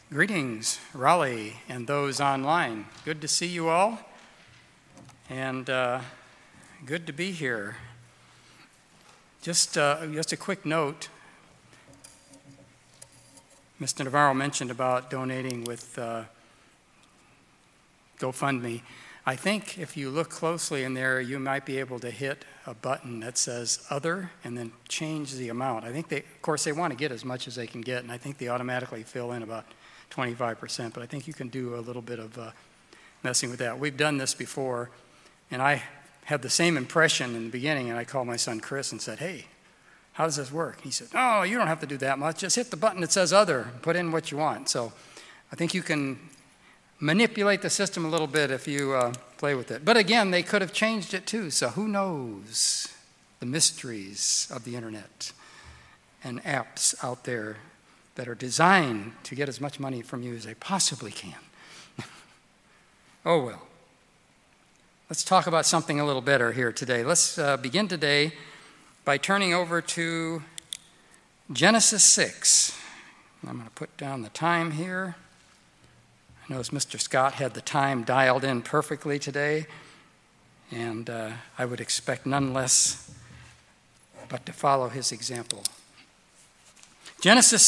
Greetings, Raleigh, and those online. Good to see you all, and good to be here. Just a quick note. Mr. Navarro mentioned about donating with GoFundMe. I think if you look closely in there, you might be able to hit a button that says Other and then change the amount. I think of course, they want to get as much as they can get, and I think they automatically fill in about 25%, but I think you can do a little bit of messing with that. We've done this before, and I had the same impression in the beginning, and I called my son Chris and said, "Hey, how does this work?" He said, "Oh, you don't have to do that much. Just hit the button that says Other and put in what you want." So I think you can manipulate the system a little bit if you play with it. But again, they could have changed it too, so who knows the mysteries of the internet and apps out there that are designed to get as much money from you as they possibly can. Oh well. Let's talk about something a little better here today. Let's begin today by turning over to Genesis 6. I'm going to put down the time here. I notice Mr. Scott had the time dialed in perfectly today, and I would expect none less but to follow his example. Genesis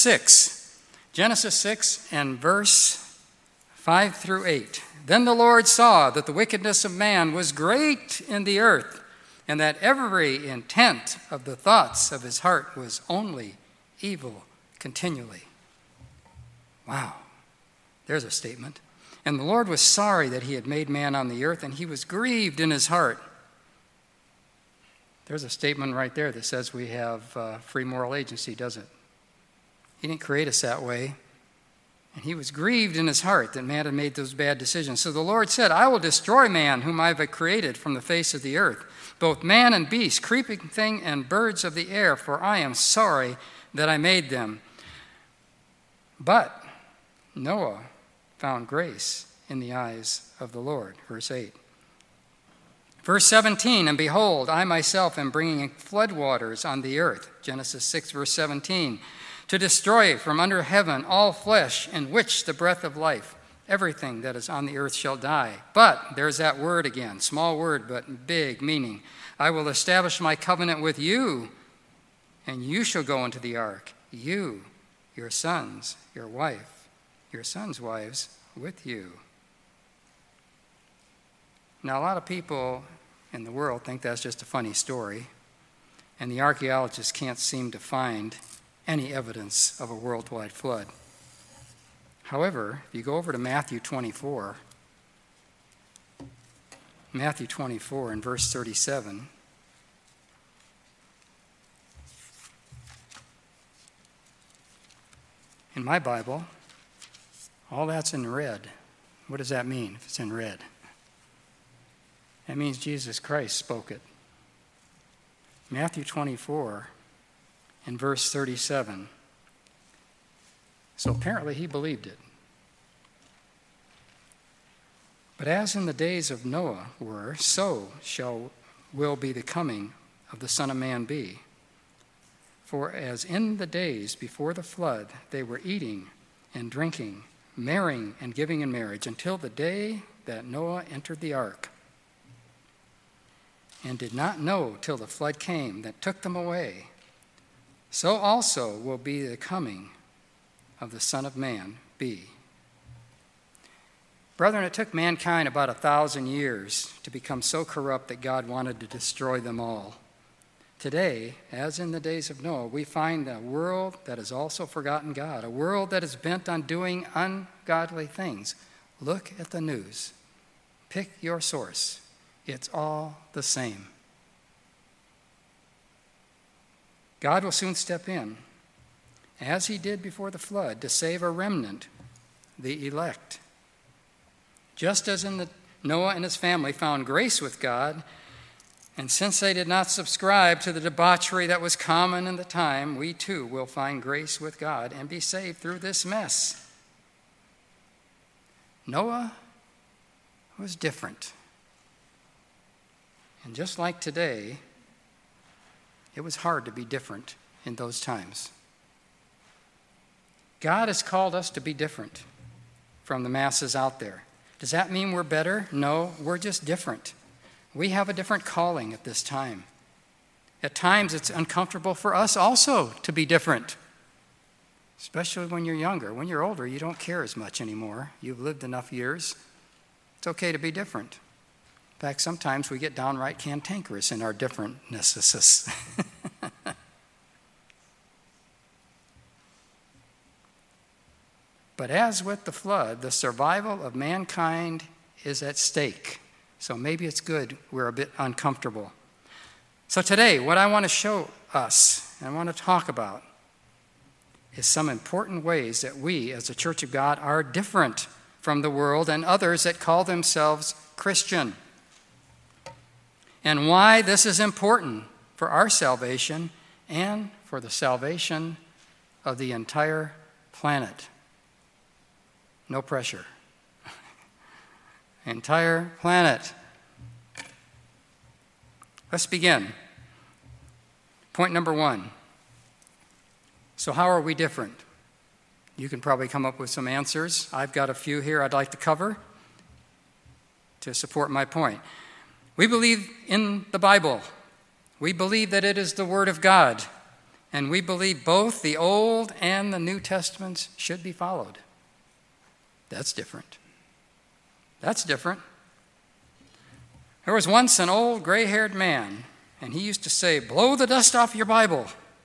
6 and verse 5 through 8. Then the Lord saw that the wickedness of man was great in the earth, and that every intent of the thoughts of his heart was only evil continually. Wow, there's a statement. And the Lord was sorry that he had made man on the earth, and he was grieved in his heart. There's a statement right there that says we have free moral agency, doesn't it? He didn't create us that way. And he was grieved in his heart that man had made those bad decisions. So the Lord said, "I will destroy man whom I have created from the face of the earth, both man and beast, creeping thing and birds of the air, for I am sorry that I made them." But Noah found grace in the eyes of the Lord. Verse 8. Verse 17, "And behold, I myself am bringing floodwaters on the earth." Genesis 6, verse 17. "To destroy from under heaven all flesh in which the breath of life, everything that is on the earth shall die." But there's that word again, small word but big meaning. "I will establish my covenant with you, and you shall go into the ark, you, your sons, your wife, your sons' wives with you." Now, a lot of people in the world think that's just a funny story, and the archaeologists can't seem to find any evidence of a worldwide flood. However, if you go over to Matthew 24 and verse 37, in my Bible, all that's in red. What does that mean if it's in red? That means Jesus Christ spoke it. Matthew 24 in verse 37. So apparently he believed it. "But as in the days of Noah were, so will be the coming of the Son of Man be. For as in the days before the flood, they were eating and drinking, marrying and giving in marriage, until the day that Noah entered the ark, and did not know till the flood came that took them away. So also will be the coming of the Son of Man be." Brethren, it took mankind about 1,000 years to become so corrupt that God wanted to destroy them all. Today, as in the days of Noah, we find a world that has also forgotten God, a world that is bent on doing ungodly things. Look at the news. Pick your source. It's all the same. God will soon step in, as he did before the flood, to save a remnant, the elect. Just as in Noah and his family found grace with God, and since they did not subscribe to the debauchery that was common in the time, we too will find grace with God and be saved through this mess. Noah was different. And just like today, it was hard to be different in those times. God has called us to be different. from the masses out there. Does that mean we're better? No, we're just different. We have a different calling at this time. At times, it's uncomfortable for us also to be different, especially when you're younger. When you're older, you don't care as much anymore. You've lived enough years. It's okay to be different. In fact, sometimes we get downright cantankerous in our differentnesses. But as with the flood, the survival of mankind is at stake. So maybe it's good we're a bit uncomfortable. So today, what I want to show us, and I want to talk about, is some important ways that we, as the Church of God, are different from the world and others that call themselves Christian. And why this is important for our salvation and for the salvation of the entire planet. No pressure. Entire planet. Let's begin. Point number 1. So how are we different? You can probably come up with some answers. I've got a few here I'd like to cover to support my point. We believe in the Bible. We believe that it is the Word of God. And we believe both the Old and the New Testaments should be followed. That's different. That's different. There was once an old gray-haired man, and he used to say, "Blow the dust off your Bible."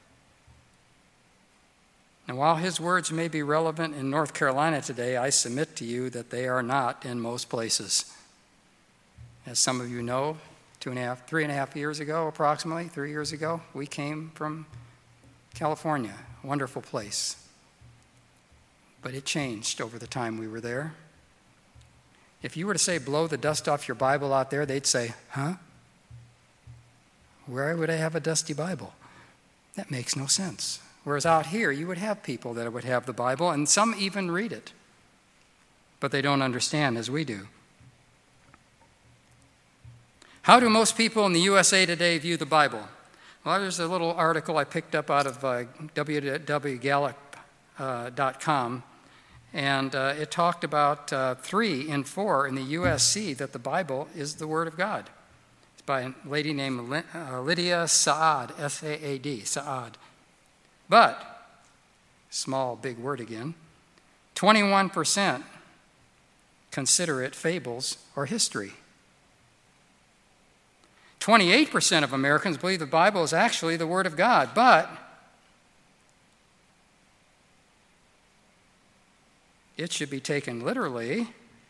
And while his words may be relevant in North Carolina today, I submit to you that they are not in most places. As some of you know, 3 and a half years ago, approximately 3 years ago, we came from California, a wonderful place. But it changed over the time we were there. If you were to say, "Blow the dust off your Bible out there," they'd say, "Huh? Where would I have a dusty Bible? That makes no sense." Whereas out here, you would have people that would have the Bible, and some even read it. But they don't understand as we do. How do most people in the USA today view the Bible? Well, there's a little article I picked up out of www.gallup.com, and it talked about 3 in 4 in the USC that the Bible is the Word of God. It's by a lady named Lydia Saad, S-A-A-D, Saad. But, small, big word again, 21% consider it fables or history. 28% of Americans believe the Bible is actually the Word of God, but it should be taken literally.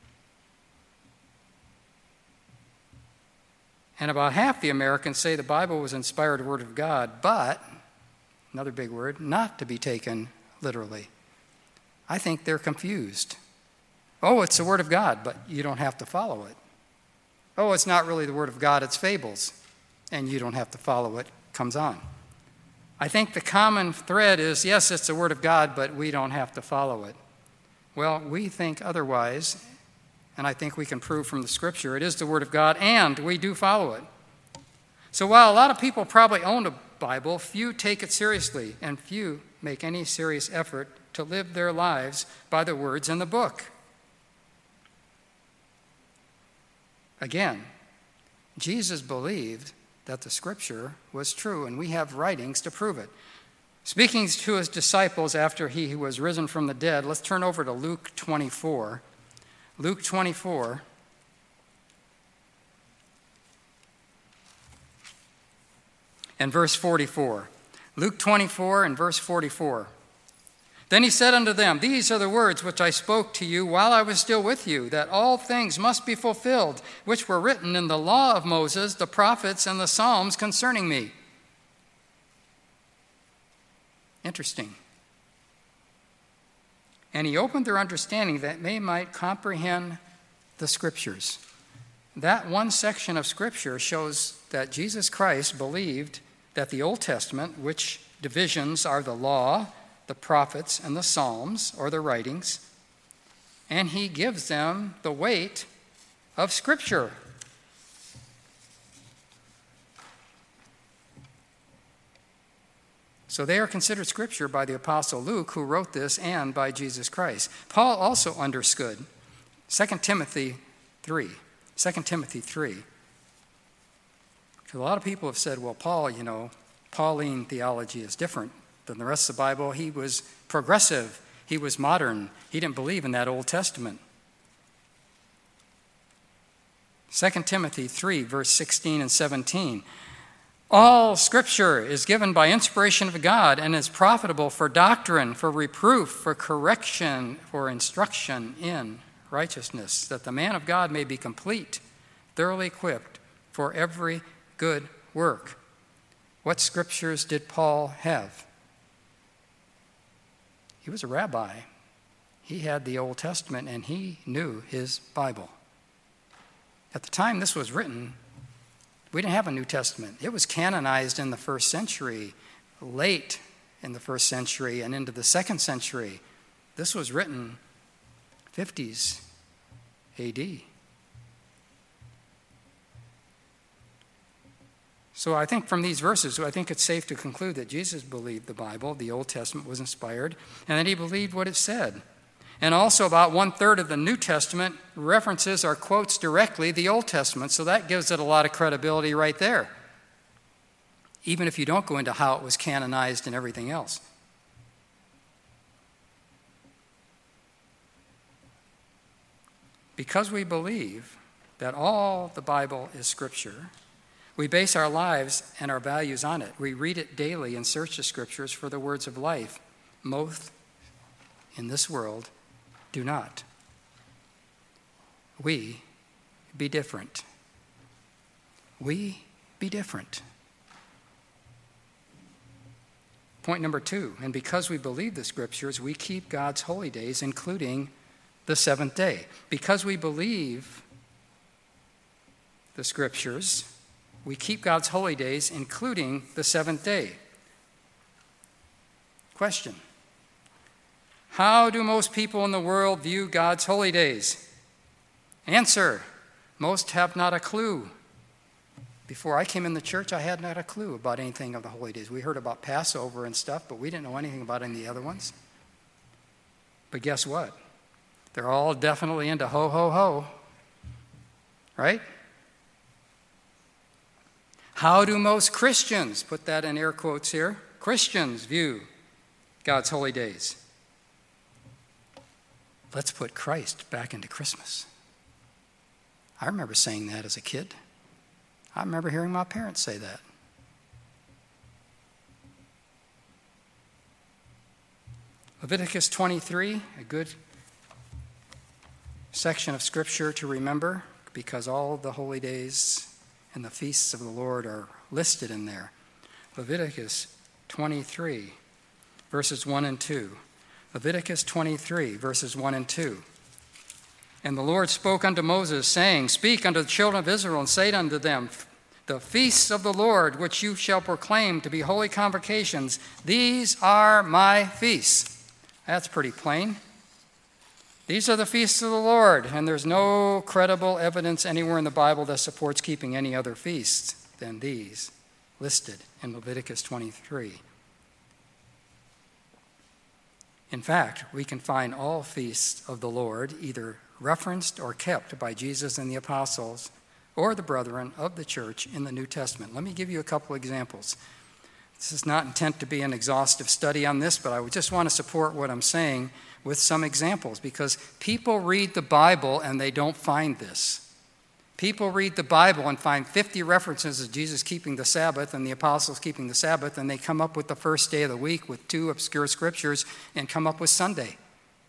And about half the Americans say the Bible was inspired Word of God, but, another big word, not to be taken literally. I think they're confused. Oh, it's the Word of God, but you don't have to follow it. Oh, it's not really the Word of God, it's fables, and you don't have to follow it. Comes on. I think the common thread is, yes, it's the Word of God, but we don't have to follow it. Well, we think otherwise, and I think we can prove from the Scripture it is the Word of God, and we do follow it. So while a lot of people probably own a Bible, few take it seriously, and few make any serious effort to live their lives by the words in the book. Again, Jesus believed that the Scripture was true, and we have writings to prove it. Speaking to his disciples after he was risen from the dead, let's turn over to Luke 24. Luke 24. And verse 44. Luke 24 and verse 44. Then he said unto them, "These are the words which I spoke to you while I was still with you, that all things must be fulfilled, which were written in the law of Moses, the prophets, and the Psalms concerning me." Interesting. And he opened their understanding that they might comprehend the Scriptures. That one section of Scripture shows that Jesus Christ believed that the Old Testament, which divisions are the law, the prophets, and the Psalms, or the writings, and he gives them the weight of Scripture. So they are considered Scripture by the Apostle Luke, who wrote this, and by Jesus Christ. Paul also understood 2 Timothy 3. 2 Timothy 3. Because a lot of people have said, well, Paul, Pauline theology is different than the rest of the Bible. He was progressive. He was modern. He didn't believe in that Old Testament. 2 Timothy 3, verse 16 and 17. All Scripture is given by inspiration of God and is profitable for doctrine, for reproof, for correction, for instruction in righteousness, that the man of God may be complete, thoroughly equipped for every good work. What Scriptures did Paul have? He was a rabbi. He had the Old Testament and he knew his Bible. At the time this was written, we didn't have a New Testament. It was canonized in the first century, late in the first century and into the second century. This was written 50s AD. So I think from these verses, I think it's safe to conclude that Jesus believed the Bible, the Old Testament, was inspired, and that he believed what it said. And also about 1/3 of the New Testament references or quotes directly the Old Testament, so that gives it a lot of credibility right there, even if you don't go into how it was canonized and everything else. Because we believe that all the Bible is Scripture, we base our lives and our values on it. We read it daily and search the Scriptures for the words of life. Most in this world do not. We be different. We be different. Point number 2, and because we believe the Scriptures, we keep God's holy days, including the seventh day. Because we believe the Scriptures, we keep God's holy days, including the seventh day. Question: how do most people in the world view God's holy days? Answer: most have not a clue. Before I came in the church, I had not a clue about anything of the holy days. We heard about Passover and stuff, but we didn't know anything about any of the other ones. But guess what? They're all definitely into ho, ho, ho. Right? How do most Christians, put that in air quotes here, Christians view God's holy days? Let's put Christ back into Christmas. I remember saying that as a kid. I remember hearing my parents say that. Leviticus 23, a good section of Scripture to remember, because all the holy days and the feasts of the Lord are listed in there. Leviticus 23, verses 1 and 2. Leviticus 23, verses 1 and 2. And the Lord spoke unto Moses, saying, Speak unto the children of Israel, and say unto them, The feasts of the Lord, which you shall proclaim to be holy convocations, these are my feasts. That's pretty plain. These are the feasts of the Lord, and there's no credible evidence anywhere in the Bible that supports keeping any other feasts than these listed in Leviticus 23. In fact, we can find all feasts of the Lord either referenced or kept by Jesus and the apostles or the brethren of the church in the New Testament. Let me give you a couple examples. This is not intent to be an exhaustive study on this, but I would just want to support what I'm saying with some examples, because people read the Bible and they don't find this. People read the Bible and find 50 references of Jesus keeping the Sabbath and the apostles keeping the Sabbath, and they come up with the first day of the week with 2 obscure scriptures and come up with Sunday.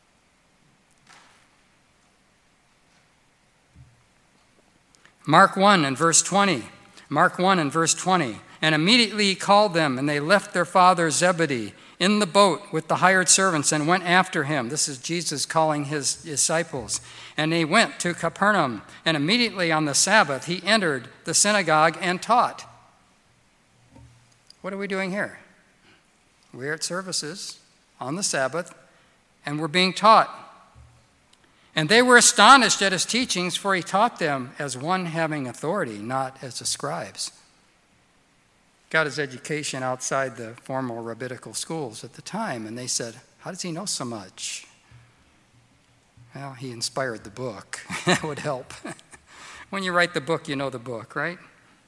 Mark 1 and verse 20. Mark 1 and verse 20. And immediately he called them, and they left their father Zebedee in the boat with the hired servants and went after him. This is Jesus calling his disciples. And they went to Capernaum, and immediately on the Sabbath he entered the synagogue and taught. What are we doing here? We're at services on the Sabbath, and we're being taught. And they were astonished at his teachings, for he taught them as one having authority, not as the scribes. got his education outside the formal rabbinical schools at the time, and they said, how does he know so much? Well, he inspired the book. That would help. When you write the book, you know the book, right?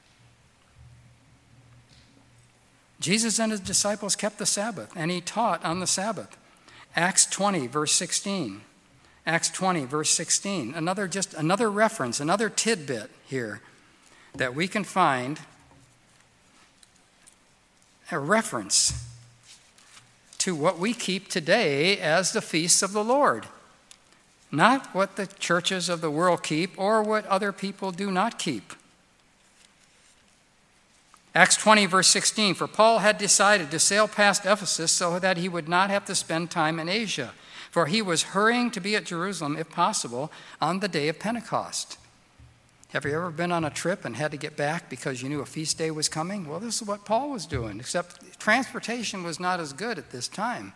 Jesus and his disciples kept the Sabbath, and he taught on the Sabbath. Acts 20, verse 16. Acts 20, verse 16. Another reference, another tidbit here that we can find, a reference to what we keep today as the feasts of the Lord. Not what the churches of the world keep or what other people do not keep. Acts 20, verse 16, for Paul had decided to sail past Ephesus so that he would not have to spend time in Asia, for he was hurrying to be at Jerusalem, if possible, on the day of Pentecost. Have you ever been on a trip and had to get back because you knew a feast day was coming? Well, this is what Paul was doing, except transportation was not as good at this time.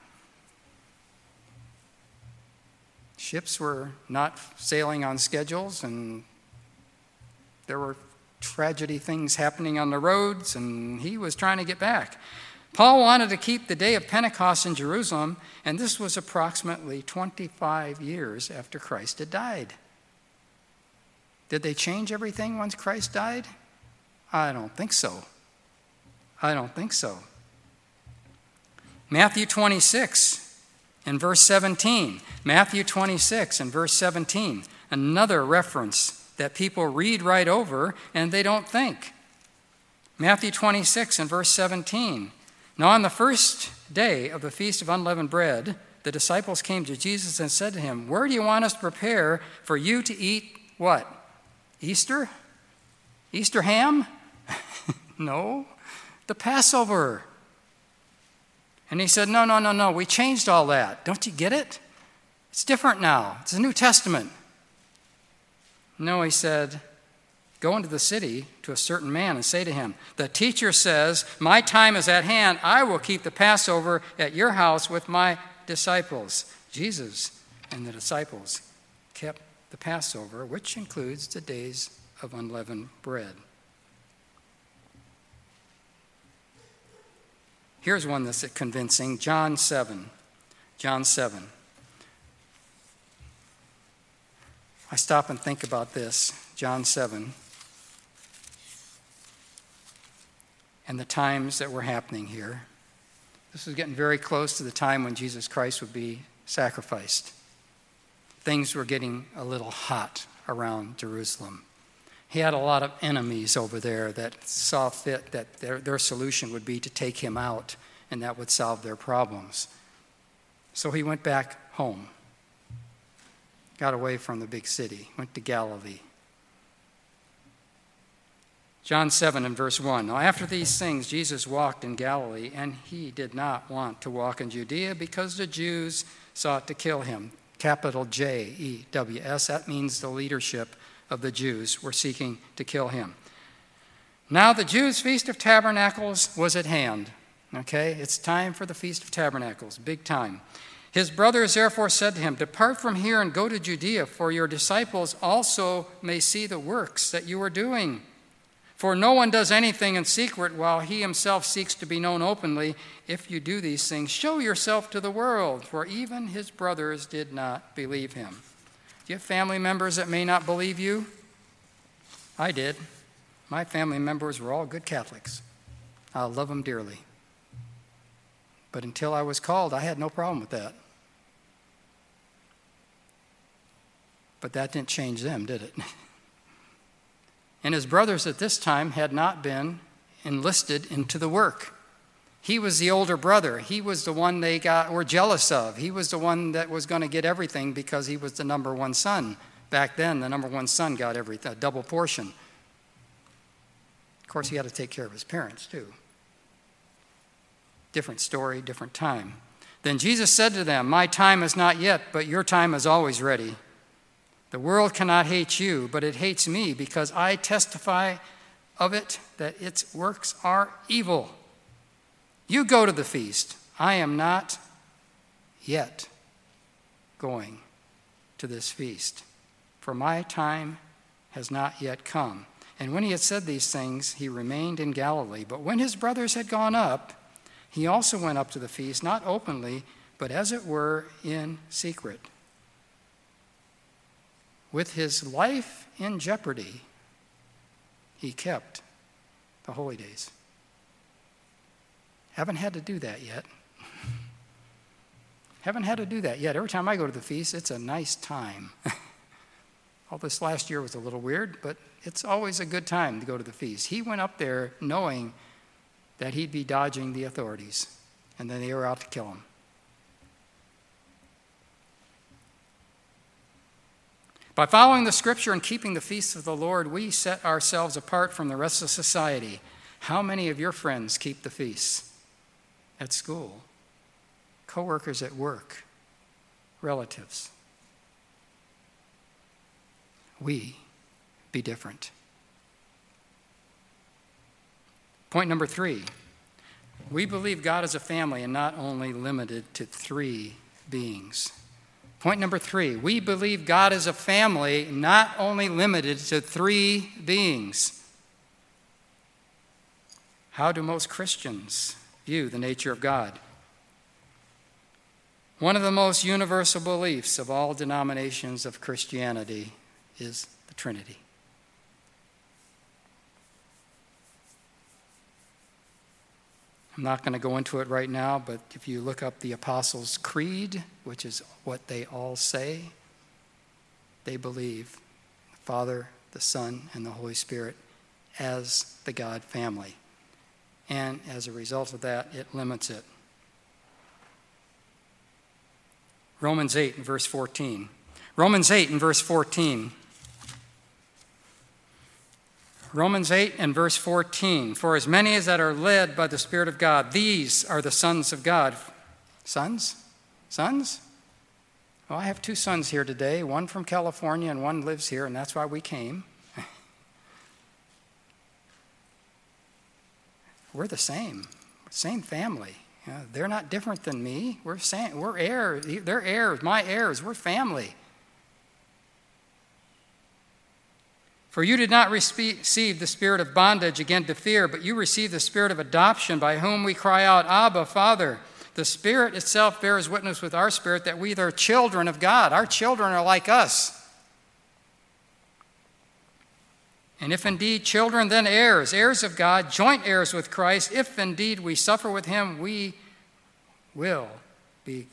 Ships were not sailing on schedules, and there were tragedy things happening on the roads, and he was trying to get back. Paul wanted to keep the day of Pentecost in Jerusalem, and this was approximately 25 years after Christ had died. Did they change everything once Christ died? I don't think so. I don't think so. Matthew 26 and verse 17. Matthew 26 and verse 17. Another reference that people read right over and they don't think. Matthew 26 and verse 17. Now on the first day of the Feast of Unleavened Bread, the disciples came to Jesus and said to him, where do you want us to prepare for you to eat what? Easter? Easter ham? No, the Passover. And he said, no, we changed all that. Don't you get it? It's different now. It's the New Testament. No, he said, go into the city to a certain man and say to him, the teacher says, my time is at hand. I will keep the Passover at your house with my disciples. Jesus and the disciples kept the Passover, which includes the days of unleavened bread. Here's one that's convincing. John 7. John 7. I stop and think about this. John 7. And the times that were happening here. This was getting very close to the time when Jesus Christ would be sacrificed. Things were getting a little hot around Jerusalem. He had a lot of enemies over there that saw fit that their solution would be to take him out, and that would solve their problems. So he went back home, got away from the big city, went to Galilee. John 7 and verse 1. Now after these things, Jesus walked in Galilee, and he did not want to walk in Judea because the Jews sought to kill him. Capital J-E-W-S. That means the leadership of the Jews were seeking to kill him. Now the Jews' Feast of Tabernacles was at hand. Okay, it's time for the Feast of Tabernacles, big time. His brothers therefore said to him, depart from here and go to Judea, for your disciples also may see the works that you are doing. For no one does anything in secret while he himself seeks to be known openly. If you do these things, show yourself to the world, for even his brothers did not believe him. Do you have family members that may not believe you? I did. My family members were all good Catholics. I love them dearly. But until I was called, I had no problem with that. But that didn't change them, did it? And his brothers at this time had not been enlisted into the work. He was the older brother. He was the one they were jealous of. He was the one that was going to get everything because he was the number one son. Back then, the number one son got everything, a double portion. Of course, he had to take care of his parents, too. Different story, different time. Then Jesus said to them, my time is not yet, but your time is always ready. The world cannot hate you, but it hates me because I testify of it that its works are evil. You go to the feast. I am not yet going to this feast, for my time has not yet come. And when he had said these things, he remained in Galilee. But when his brothers had gone up, he also went up to the feast, not openly, but as it were in secret. With his life in jeopardy, he kept the holy days. Haven't had to do that yet. Haven't had to do that yet. Every time I go to the feast, it's a nice time. All this last year was a little weird, but it's always a good time to go to the feast. He went up there knowing that he'd be dodging the authorities, and then they were out to kill him. By following the Scripture and keeping the feasts of the Lord, we set ourselves apart from the rest of society. How many of your friends keep the feasts? At school, co-workers at work, relatives. We be different. Point number 3, we believe God is a family and not only limited to 3 beings. Point number 3, we believe God is a family not only limited to 3 beings. How do most Christians view the nature of God? One of the most universal beliefs of all denominations of Christianity is the Trinity. I'm not going to go into it right now, but if you look up the Apostles' Creed, which is what they all say, they believe the Father, the Son, and the Holy Spirit as the God family. And as a result of that, it limits it. Romans 8 and verse 14. Romans 8 and verse 14. Romans 8 and verse 14. For as many as that are led by the Spirit of God, these are the sons of God. Sons? Sons? Well, I have 2 sons here today, one from California and one lives here, and that's why we came. We're the same family. You know, they're not different than me. We're heirs. They're heirs, my heirs. We're family. For you did not receive the spirit of bondage again to fear, but you received the spirit of adoption, by whom we cry out, Abba, Father. The Spirit itself bears witness with our spirit that we are children of God. Our children are like us. And if indeed children, then heirs, heirs of God, joint heirs with Christ. If indeed we suffer with him, we will be,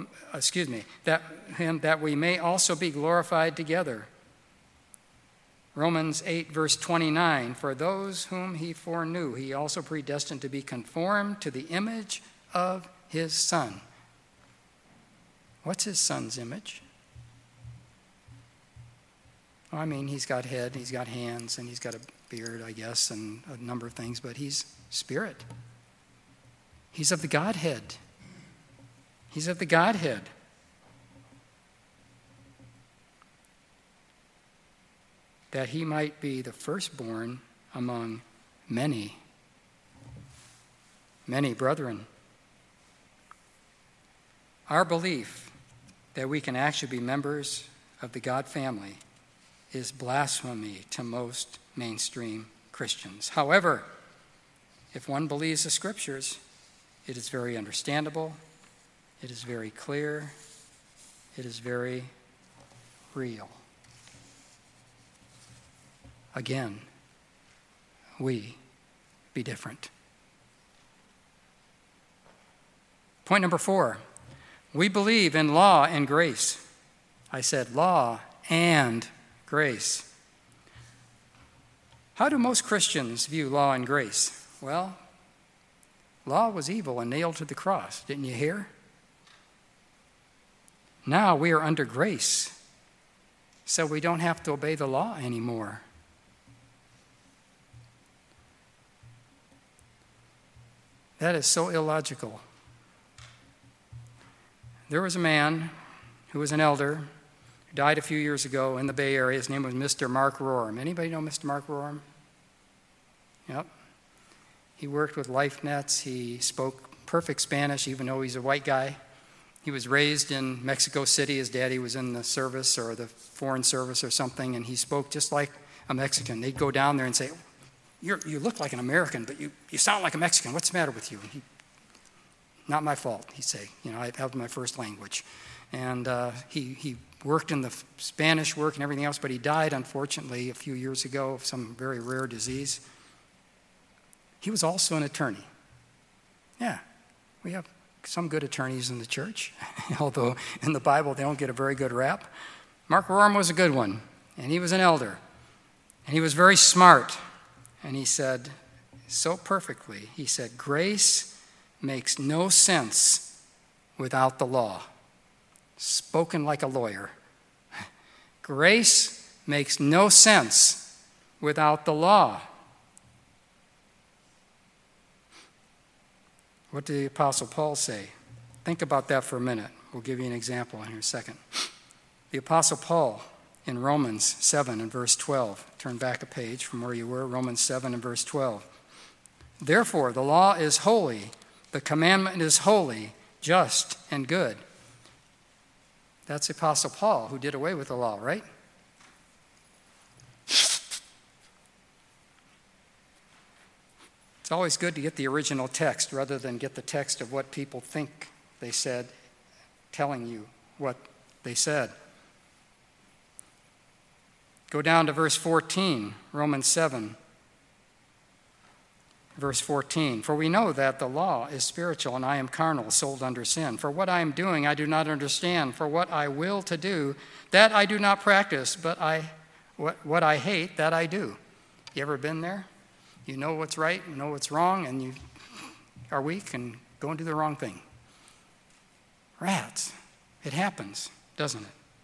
that we may also be glorified together. Romans 8, verse 29, for those whom he foreknew, he also predestined to be conformed to the image of his Son. What's his Son's image? Well, I mean, he's got head, he's got hands, and he's got a beard, I guess, and a number of things, but he's spirit. He's of the Godhead. He's of the Godhead. That he might be the firstborn among many, many brethren. Our belief that we can actually be members of the God family is blasphemy to most mainstream Christians. However, if one believes the Scriptures, it is very understandable, it is very clear, it is very real. Again, we be different. Point number 4, we believe in law and grace. I said law and grace. How do most Christians view law and grace? Well, law was evil and nailed to the cross. Didn't you hear? Now we are under grace, so we don't have to obey the law anymore. That is so illogical. There was a man who was an elder who died a few years ago in the Bay Area. His name was Mr. Mark Roram. Anybody know Mr. Mark Roram? Yep. He worked with Life Nets. He spoke perfect Spanish, even though he's a white guy. He was raised in Mexico City. His daddy was in the service or the foreign service or something, and he spoke just like a Mexican. They'd go down there and say, you look like an American, but you sound like a Mexican. What's the matter with you? And not my fault, he'd say. I have my first language. And he worked in the Spanish work and everything else, but he died, unfortunately, a few years ago of some very rare disease. He was also an attorney. Yeah, we have some good attorneys in the church, although in the Bible they don't get a very good rap. Mark Roram was a good one, and he was an elder. And he was very smart. And he said so perfectly, he said, grace makes no sense without the law. Spoken like a lawyer. Grace makes no sense without the law. What did the Apostle Paul say? Think about that for a minute. We'll give you an example in here in a second. The Apostle Paul in Romans 7 and verse 12. Turn back a page from where you were, Romans 7 and verse 12. Therefore, the law is holy, the commandment is holy, just, and good. That's the Apostle Paul who did away with the law, right? It's always good to get the original text rather than get the text of what people think they said, telling you what they said. Go down to verse 14, Romans 7, verse 14. For we know that the law is spiritual, and I am carnal, sold under sin. For what I am doing I do not understand. For what I will to do, that I do not practice, but what I hate, that I do. You ever been there? You know what's right, you know what's wrong, and you are weak and go and do the wrong thing. Rats. It happens, doesn't it?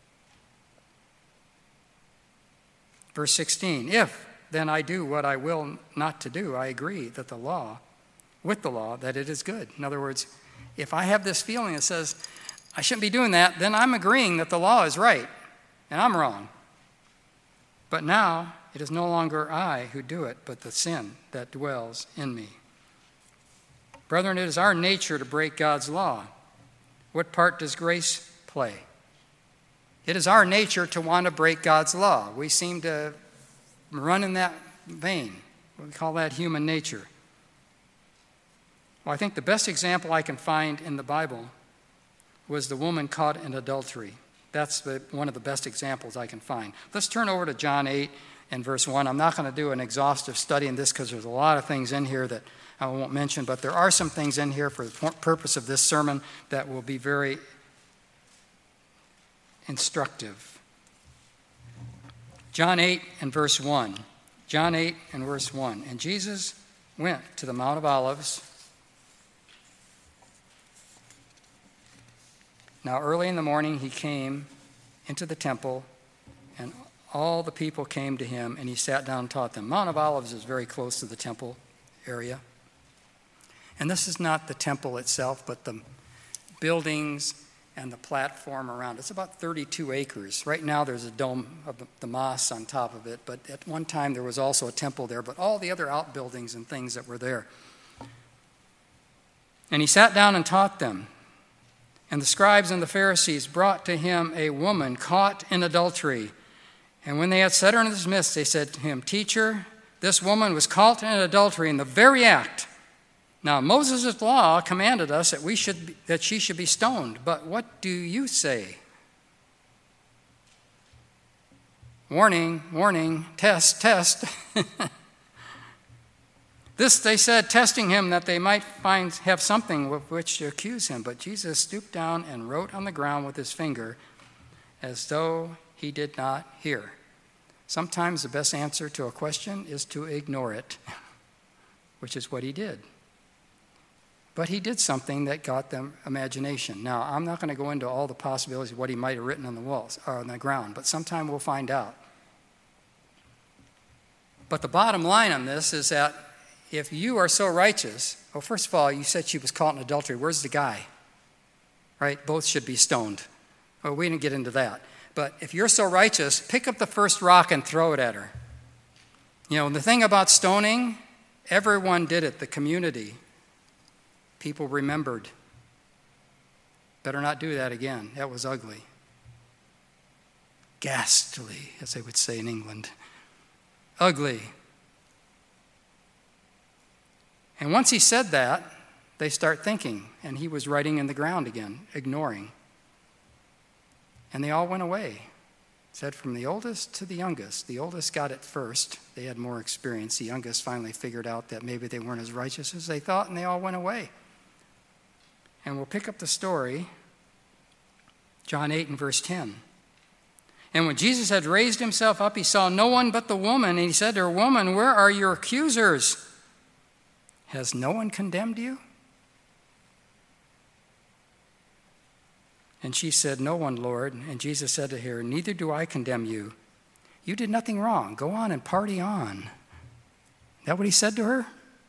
Verse 16, if then I do what I will not to do, I agree that with the law, that it is good. In other words, if I have this feeling that says, I shouldn't be doing that, then I'm agreeing that the law is right, and I'm wrong. But now, it is no longer I who do it, but the sin that dwells in me. Brethren, it is our nature to break God's law. What part does grace play? It is our nature to want to break God's law. We seem to run in that vein. We call that human nature. Well, I think the best example I can find in the Bible was the woman caught in adultery. That's one of the best examples I can find. Let's turn over to John 8 and verse 1. I'm not going to do an exhaustive study in this because there's a lot of things in here that I won't mention, but there are some things in here for the purpose of this sermon that will be very instructive. John 8 and verse 1. John 8 and verse 1. And Jesus went to the Mount of Olives. Now early in the morning he came into the temple, and all the people came to him, and he sat down and taught them. Mount of Olives is very close to the temple area. And this is not the temple itself, but the buildings and the platform around. It's about 32 acres. Right now there's a dome of the mosque on top of it, but at one time there was also a temple there, but all the other outbuildings and things that were there. And he sat down and taught them. And the scribes and the Pharisees brought to him a woman caught in adultery. And when they had set her in his midst, they said to him, Teacher, this woman was caught in adultery in the very act. Now Moses' law commanded us that she should be stoned. But what do you say? Warning, warning, test, test. This they said, testing him that they might have something with which to accuse him. But Jesus stooped down and wrote on the ground with his finger as though he did not hear. Sometimes the best answer to a question is to ignore it, which is what he did. But he did something that got them imagination. Now, I'm not going to go into all the possibilities of what he might have written on the walls or on the ground, but sometime we'll find out. But the bottom line on this is that if you are so righteous, well, first of all, you said she was caught in adultery. Where's the guy? Right? Both should be stoned. Well, we didn't get into that. But if you're so righteous, pick up the first rock and throw it at her. You know, the thing about stoning, everyone did it, the community. People remembered. Better not do that again. That was ugly. Ghastly, as they would say in England. ugly. And once he said that, they start thinking, and he was writing in the ground again, ignoring. And they all went away. It said from the oldest to the youngest. The oldest got it first. They had more experience. The youngest finally figured out that maybe they weren't as righteous as they thought, and they all went away. And we'll pick up the story, John 8 and verse 10. And when Jesus had raised himself up, he saw no one but the woman, and he said to her, "Woman, where are your accusers? Has no one condemned you?" And she said, "No one, Lord." And Jesus said to her, "Neither do I condemn you. You did nothing wrong. Go on and party on." Is that what he said to her?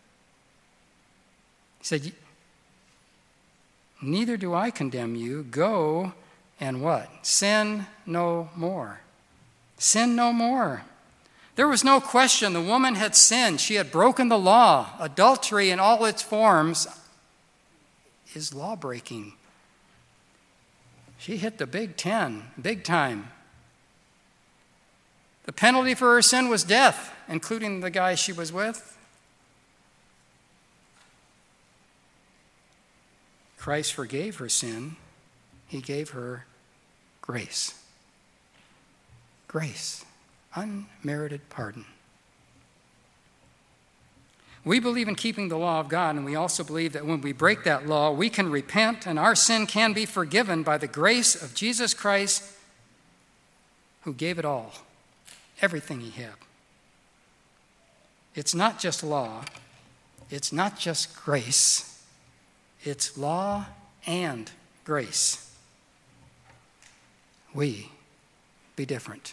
He said, "Neither do I condemn you. Go and" what? "Sin no more." Sin no more. There was no question the woman had sinned. She had broken the law. Adultery in all its forms is law-breaking. She hit the Big Ten, big time. The penalty for her sin was death, including the guy she was with. Christ forgave her sin. He gave her grace. Grace. Unmerited pardon. We believe in keeping the law of God, and we also believe that when we break that law, we can repent and our sin can be forgiven by the grace of Jesus Christ, who gave it all, everything he had. It's not just law, it's not just grace, it's law and grace. We be different.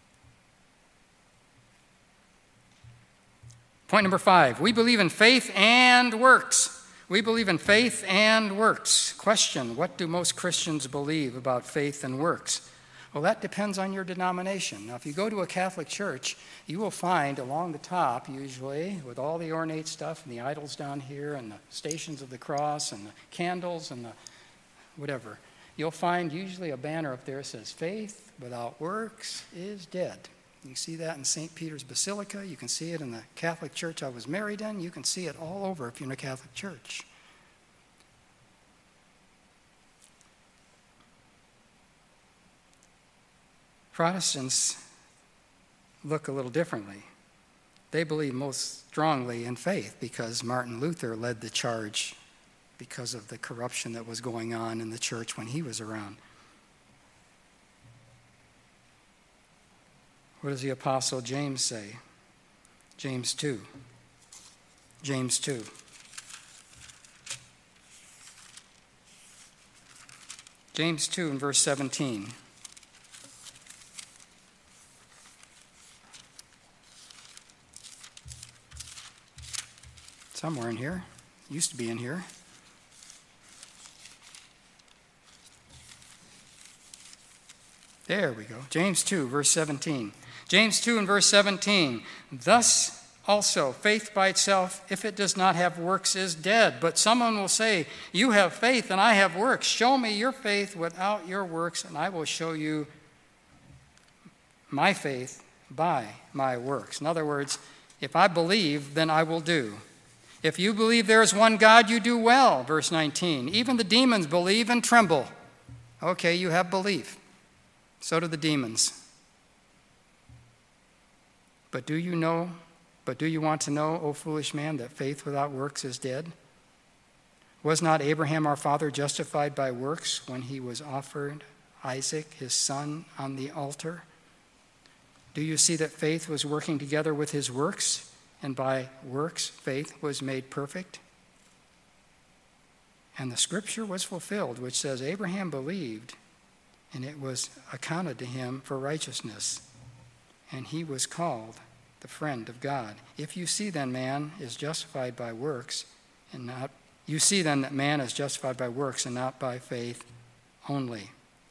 Point number 5, we believe in faith and works. We believe in faith and works. Question, what do most Christians believe about faith and works? Well, that depends on your denomination. Now, if you go to a Catholic church, you will find along the top, usually, with all the ornate stuff and the idols down here and the stations of the cross and the candles and the whatever, you'll find usually a banner up there that says, "Faith without works is dead." You see that in St. Peter's Basilica. You can see it in the Catholic church I was married in. You can see it all over if you're in a Catholic church. Protestants look a little differently. They believe most strongly in faith because Martin Luther led the charge because of the corruption that was going on in the church when he was around. What does the Apostle James say? James 2. James 2. James 2 and verse 17. Somewhere in here. Used to be in here. There we go. James 2, verse 17. James 2 and verse 17. Thus also, faith by itself, if it does not have works, is dead. But someone will say, "You have faith and I have works. Show me your faith without your works, and I will show you my faith by my works." In other words, if I believe, then I will do. If you believe there is one God, you do well. Verse 19. Even the demons believe and tremble. Okay, you have belief. So do the demons. But do you want to know, O foolish man, that faith without works is dead? Was not Abraham our father justified by works when he was offered Isaac, his son, on the altar? Do you see that faith was working together with his works, and by works faith was made perfect? And the scripture was fulfilled, which says, Abraham believed, and it was accounted to him for righteousness, and he was called the friend of God. If you see then man is justified by works, and not you see then that man is justified by works and not by faith only.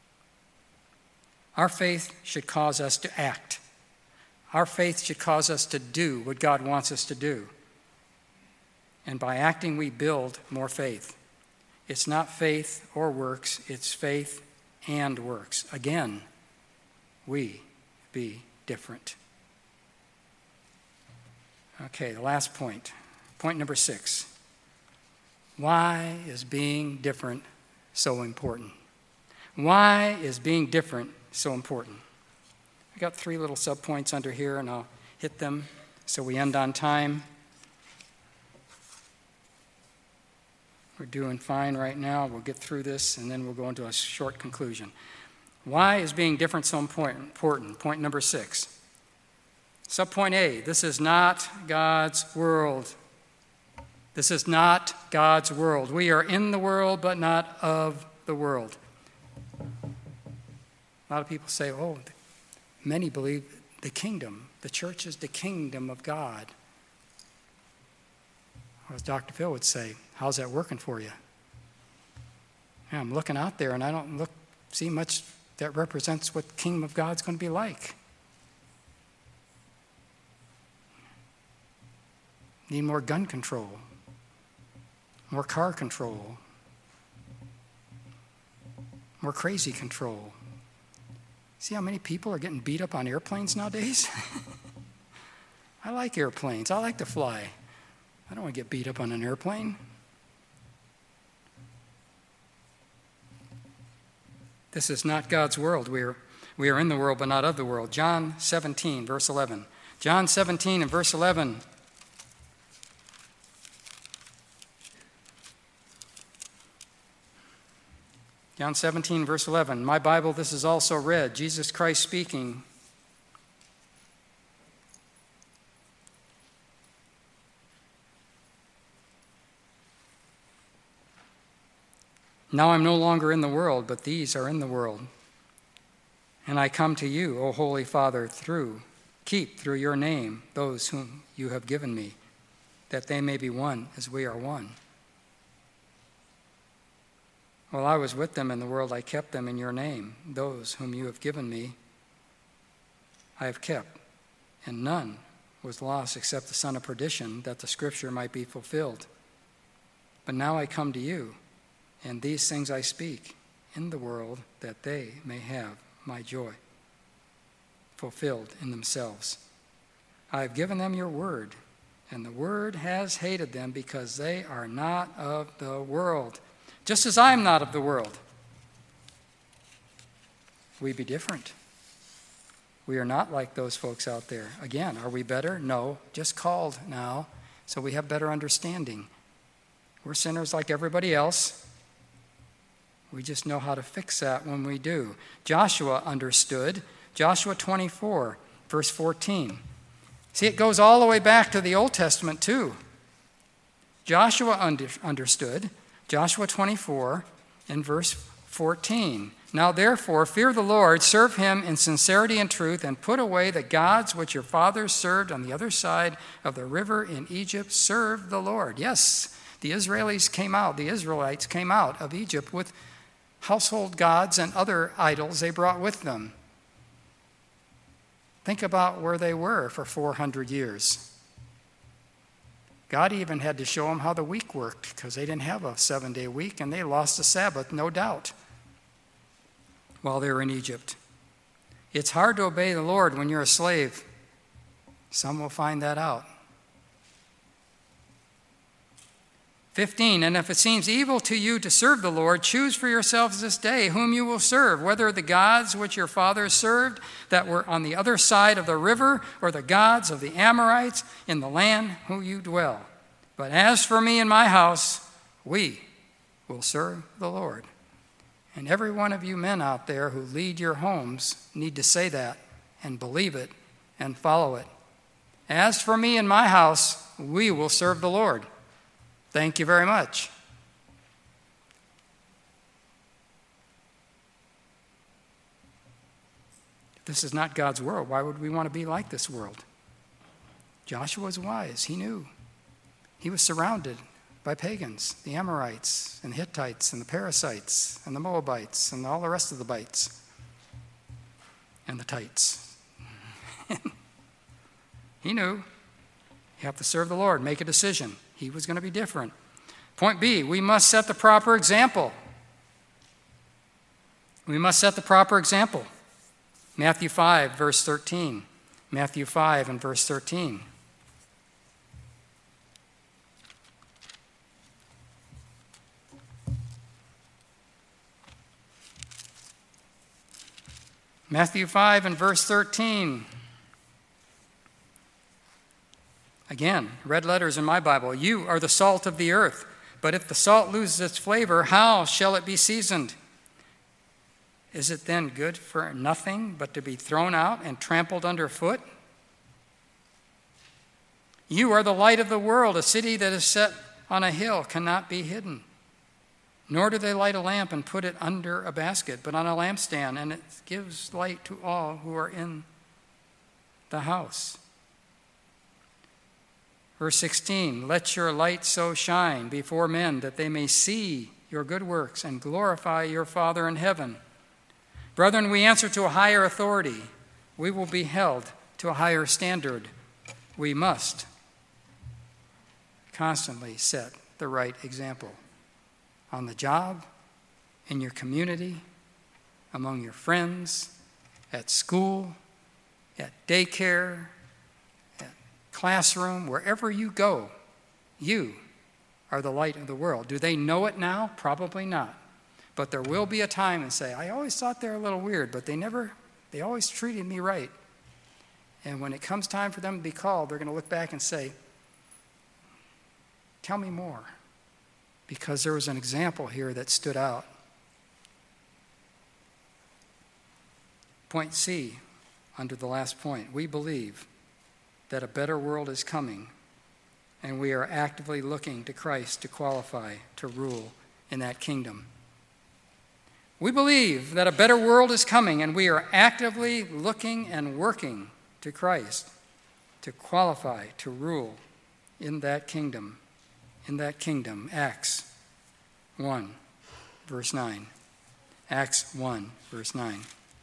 Our faith should cause us to act. Our faith should cause us to do what God wants us to do. And by acting, we build more faith. It's not faith or works, it's faith and works. Again, we be different. Okay, the last point. Point number 6. Why is being different so important? Why is being different so important? I got 3 little subpoints under here, and I'll hit them so we end on time. We're doing fine right now. We'll get through this, and then we'll go into a short conclusion. Why is being different so important? Point number 6. Subpoint A, this is not God's world. This is not God's world. We are in the world, but not of the world. A lot of people say, oh, many believe the kingdom. The church is the kingdom of God. Or as Dr. Phil would say, how's that working for you? Yeah, I'm looking out there, and I don't see much that represents what the kingdom of God's going to be like. Need more gun control, more car control, more crazy control. See how many people are getting beat up on airplanes nowadays? I like airplanes. I like to fly. I don't want to get beat up on an airplane. This is not God's world. We are in the world, but not of the world. John 17, verse 11. John 17 and verse 11. John 17, verse 11. My Bible, this is also read. Jesus Christ speaking. Now I'm no longer in the world, but these are in the world. And I come to you, O Holy Father, keep through your name those whom you have given me, that they may be one as we are one. While I was with them in the world, I kept them in your name. Those whom you have given me, I have kept, and none was lost except the son of perdition, that the scripture might be fulfilled. But now I come to you, and these things I speak in the world, that they may have my joy fulfilled in themselves. I have given them your word, and the word has hated them, because they are not of the world, just as I am not of the world. We be different. We are not like those folks out there. Again, are we better? No, just called now, so we have better understanding. We're sinners like everybody else. We just know how to fix that when we do. Joshua understood. Joshua 24, verse 14. See, it goes all the way back to the Old Testament too. Joshua understood. Joshua 24 and verse 14. Now therefore, fear the Lord, serve him in sincerity and truth, and put away the gods which your fathers served on the other side of the river in Egypt. Serve the Lord. Yes, the Israelites came out of Egypt with household gods and other idols they brought with them. Think about where they were for 400 years. God even had to show them how the week worked, because they didn't have a 7-day week, and they lost the Sabbath, no doubt, while they were in Egypt. It's hard to obey the Lord when you're a slave. Some will find that out. 15, and if it seems evil to you to serve the Lord, choose for yourselves this day whom you will serve, whether the gods which your fathers served that were on the other side of the river, or the gods of the Amorites in the land where you dwell. But as for me and my house, we will serve the Lord. And every one of you men out there who lead your homes need to say that and believe it and follow it. As for me and my house, we will serve the Lord. Thank you very much. If this is not God's world, why would we want to be like this world? Joshua was wise. He knew. He was surrounded by pagans, the Amorites and the Hittites and the Perizzites and the Moabites and all the rest of the bites and the tights. He knew. You have to serve the Lord, make a decision. He was going to be different. Point B, we must set the proper example. We must set the proper example. Matthew 5, verse 13. Matthew 5 and verse 13. Matthew 5 and verse 13. Again, red letters in my Bible. You are the salt of the earth, but if the salt loses its flavor, how shall it be seasoned? Is it then good for nothing but to be thrown out and trampled underfoot? You are the light of the world. A city that is set on a hill cannot be hidden. Nor do they light a lamp and put it under a basket, but on a lampstand, and it gives light to all who are in the house. Verse 16, let your light so shine before men that they may see your good works and glorify your Father in heaven. Brethren, we answer to a higher authority. We will be held to a higher standard. We must constantly set the right example on the job, in your community, among your friends, at school, at daycare, at classroom, wherever you go, you are the light of the world. Do they know it now? Probably not. But there will be a time and say, I always thought they were a little weird, but they always treated me right. And when it comes time for them to be called, they're going to look back and say, tell me more. Because there was an example here that stood out. Point C, under the last point, we believe that a better world is coming, and we are actively looking to Christ to qualify to rule in that kingdom. We believe that a better world is coming, and we are actively looking and working to Christ to qualify to rule in that kingdom. In that kingdom, Acts 1, verse 9. Acts 1, verse 9.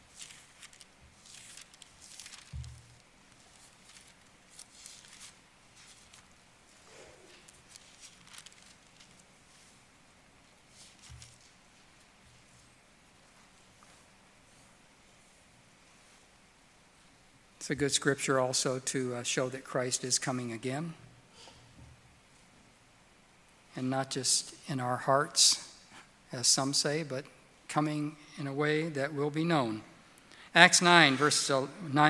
It's a good scripture also to show that Christ is coming again. And not just in our hearts, as some say, but coming in a way that will be known. Acts 1, verses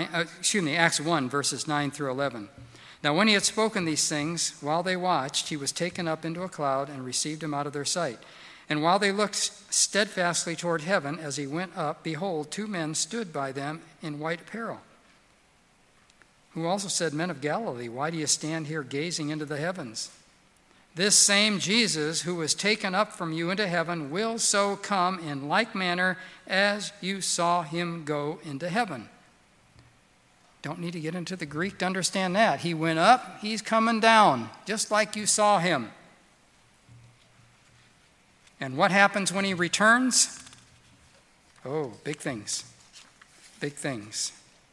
9 through 11. Now when he had spoken these things, while they watched, he was taken up into a cloud and received him out of their sight. And while they looked steadfastly toward heaven as he went up, behold, 2 men stood by them in white apparel, who also said, Men of Galilee, why do you stand here gazing into the heavens? This same Jesus who was taken up from you into heaven will so come in like manner as you saw him go into heaven. Don't need to get into the Greek to understand that. He went up, he's coming down, just like you saw him. And what happens when he returns? Oh, big things. Big things.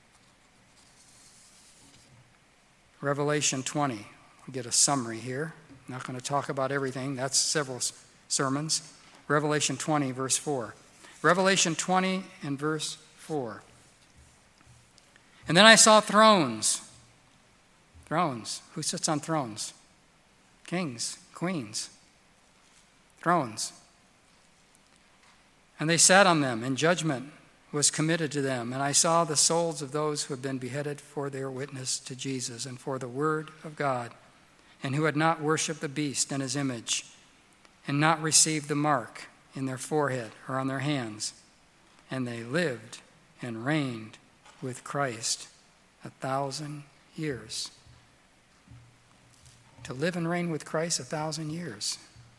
Revelation 20. We'll get a summary here. I'm not going to talk about everything. That's several sermons. Revelation 20, verse 4. Revelation 20 and verse 4. And then I saw thrones. Thrones. Who sits on thrones? Kings, queens. Thrones. And they sat on them, and judgment was committed to them. And I saw the souls of those who had been beheaded for their witness to Jesus and for the word of God, and who had not worshipped the beast and his image, and not received the mark in their forehead or on their hands. And they lived and reigned with Christ 1,000 years. To live and reign with Christ 1,000 years.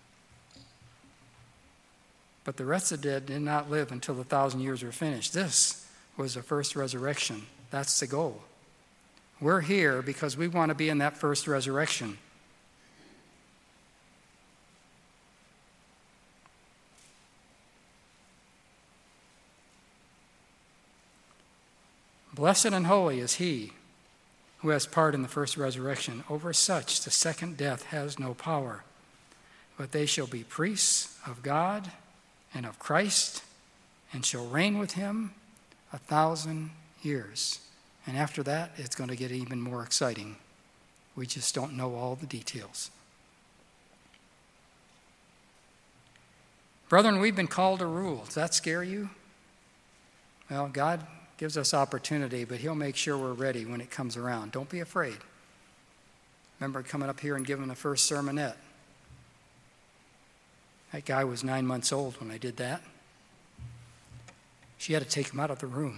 But the rest of the dead did not live until the 1,000 years were finished. This was the first resurrection. That's the goal. We're here because we want to be in that first resurrection. Blessed and holy is he who has part in the first resurrection. Over such the second death has no power. But they shall be priests of God and of Christ, and shall reign with him 1,000 years. And after that, it's going to get even more exciting. We just don't know all the details. Brethren, we've been called to rule. Does that scare you? Well, God gives us opportunity, but he'll make sure we're ready when it comes around. Don't be afraid. Remember coming up here and giving the first sermonette. That guy was 9 months old when I did that. She had to take him out of the room.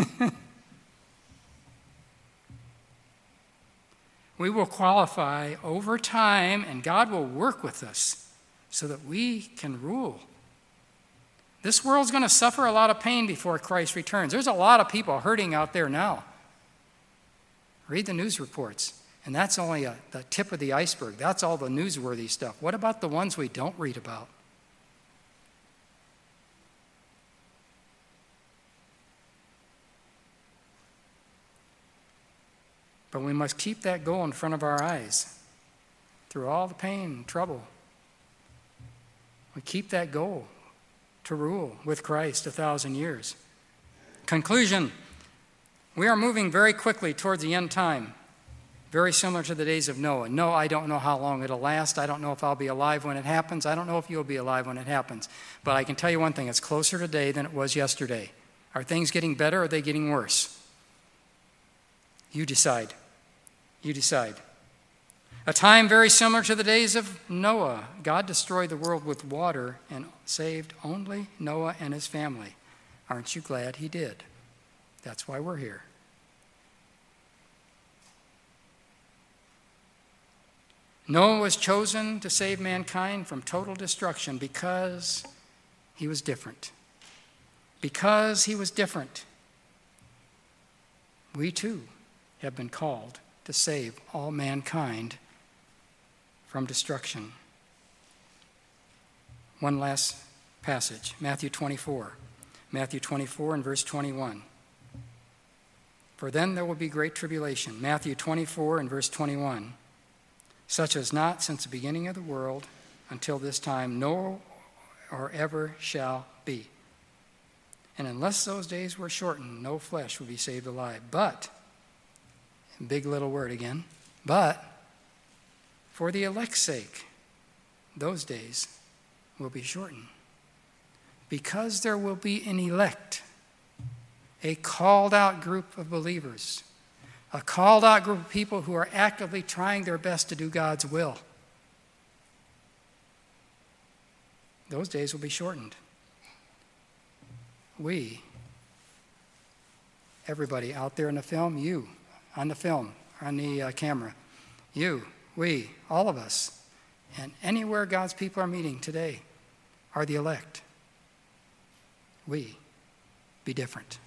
We will qualify over time, and God will work with us so that we can rule. This world's going to suffer a lot of pain before Christ returns. There's a lot of people hurting out there now. Read the news reports. And that's only the tip of the iceberg. That's all the newsworthy stuff. What about the ones we don't read about? But we must keep that goal in front of our eyes through all the pain and trouble. We keep that goal to rule with Christ 1,000 years. Conclusion, we are moving very quickly towards the end time, very similar to the days of Noah. No, I don't know how long it'll last. I don't know if I'll be alive when it happens. I don't know if you'll be alive when it happens. But I can tell you one thing, it's closer today than it was yesterday. Are things getting better or are they getting worse? You decide. You decide. A time very similar to the days of Noah. God destroyed the world with water and saved only Noah and his family. Aren't you glad he did? That's why we're here. Noah was chosen to save mankind from total destruction because he was different. Because he was different. We too have been called to save all mankind from destruction. One last passage, Matthew 24. Matthew 24 and verse 21. For then there will be great tribulation. Matthew 24 and verse 21. Such as not since the beginning of the world until this time, nor or ever shall be. And unless those days were shortened, no flesh will be saved alive. But, big little word again, but for the elect's sake, those days will be shortened. Because there will be an elect, a called out group of believers, a called out group of people who are actively trying their best to do God's will. Those days will be shortened. We, everybody out there in the film, you, on the film, on the camera, you, we, all of us, and anywhere God's people are meeting today are the elect. We, be different.